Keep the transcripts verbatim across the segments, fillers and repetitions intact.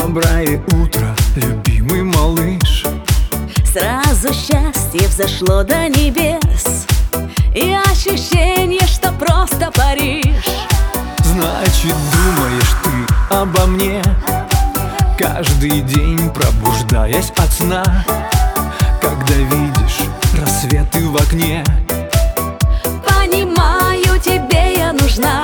Доброе утро, любимый малыш. Сразу счастье взошло до небес, и ощущение, что просто Париж. Значит, думаешь ты обо мне каждый день, пробуждаясь от сна, когда видишь рассветы в окне. Понимаю, тебе я нужна.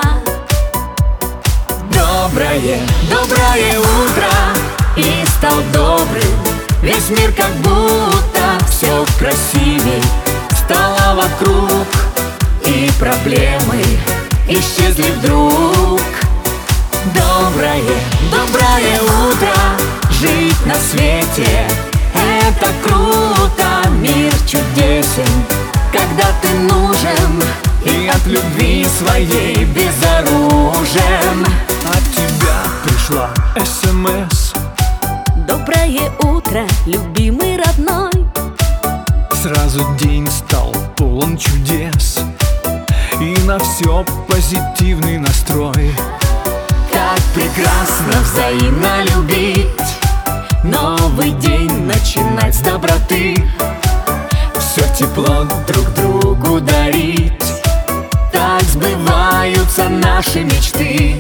Доброе, доброе утро, И стал добрым, весь мир как будто все красивей стало вокруг, и проблемы исчезли вдруг. Доброе, доброе утро, Жить на свете — это круто. Мир чудесен, когда ты нужен, и от любви своей безоружен. От тебя пришла СМС. Доброе утро, любимый родной. Сразу день стал полон чудес, и на все позитивный настрой. Как прекрасно взаимно любить, новый день начинать с доброты, Все тепло друг другу дарить. Так сбываются наши мечты.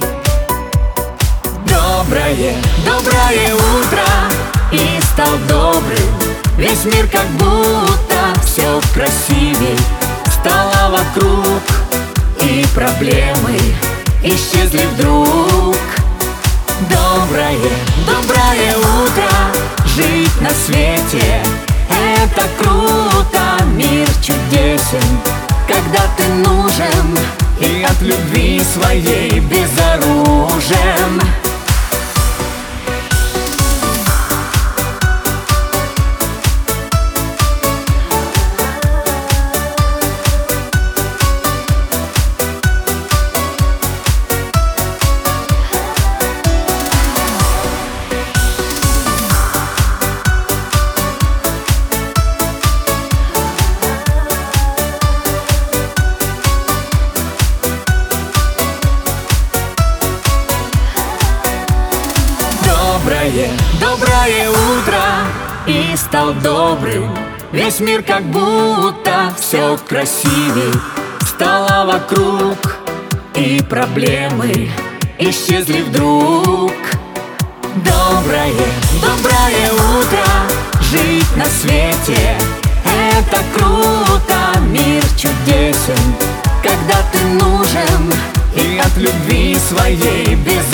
доброе, Доброе утро, и стал добрым, весь мир как будто все красивей стало вокруг, и проблемы исчезли вдруг. Доброе, доброе утро, жить на свете — это круто. Мир чудесен, когда ты нужен, и от любви своей безоружен. Доброе, доброе утро, и стал добрым, весь мир как будто все красивей стало вокруг, и проблемы исчезли вдруг. Доброе, доброе утро, жить на свете — это круто. Мир чудесен, когда ты нужен, И от любви своей без